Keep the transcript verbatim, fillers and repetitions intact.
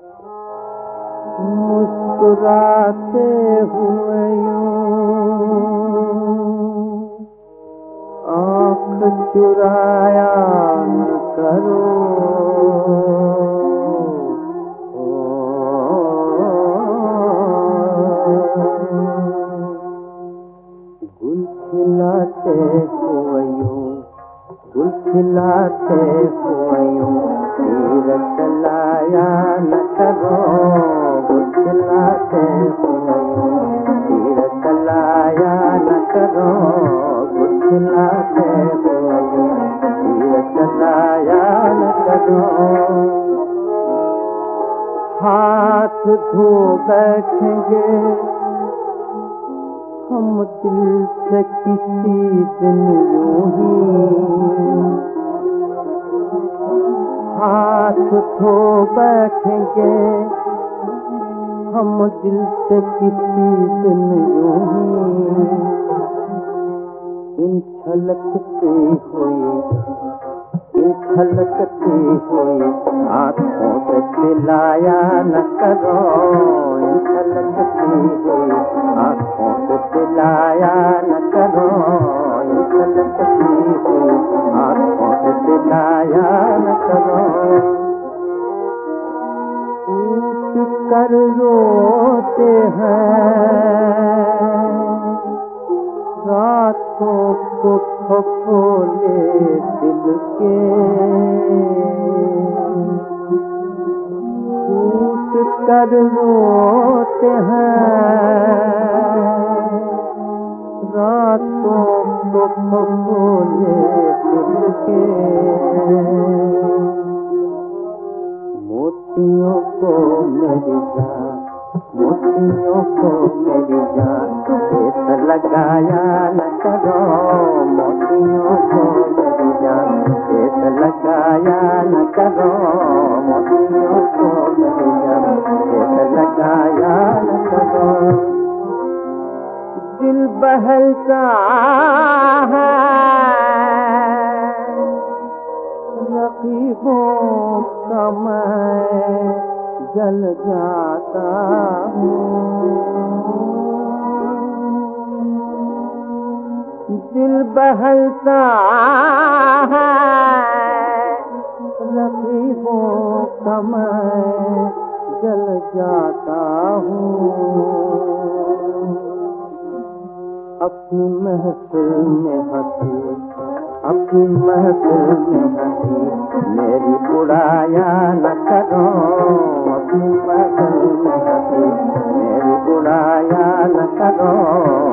मुस्कुराते हुए यूं आँख चुराया न करो, गुल खिलाते हुए यूं गुल खिलाते हुए यूं तीर चलाया न करो, गुल खिलाते हुए यूं तीर चलाया न करो, गुल खिलाते हुए यूं तीर चलाया न करो। हाथ धो बैठेंगे हम दिल से किसी दिन यूं ही, हाथ धो बैठेंगे हम दिल से किसी दिन यूं ही। इन छलकती हुई इन छलकती हुई आँखों से पिलाया न करो, इन छलकती हुई आँखों से पिलाया न करो, इन छलकती हुई आँखों से पिलाया न करो। टूट कर रोते हैं रातों को खपोले दिल के, टूट कर रोते हैं रातों को खपोले दिल के। मोतियों को मेरी जान मोतियों को मेरी जान खेत लगाया न करो, मोतियों को मेरी जान खेत लगाया न करो, मोतियों को मेरी जान खेत लगाया न करो। दिल बहलता है रकीबों का मैं जल जाता हूँ, दिल बहलता है रकीबों का मैं जल जाता हूँ। अपनी महफिल में हंसी अपनी महफिल में हंसी मेरी उड़ाया न करो, अपनी महफिल में हंसी मेरी उड़ाया न करो,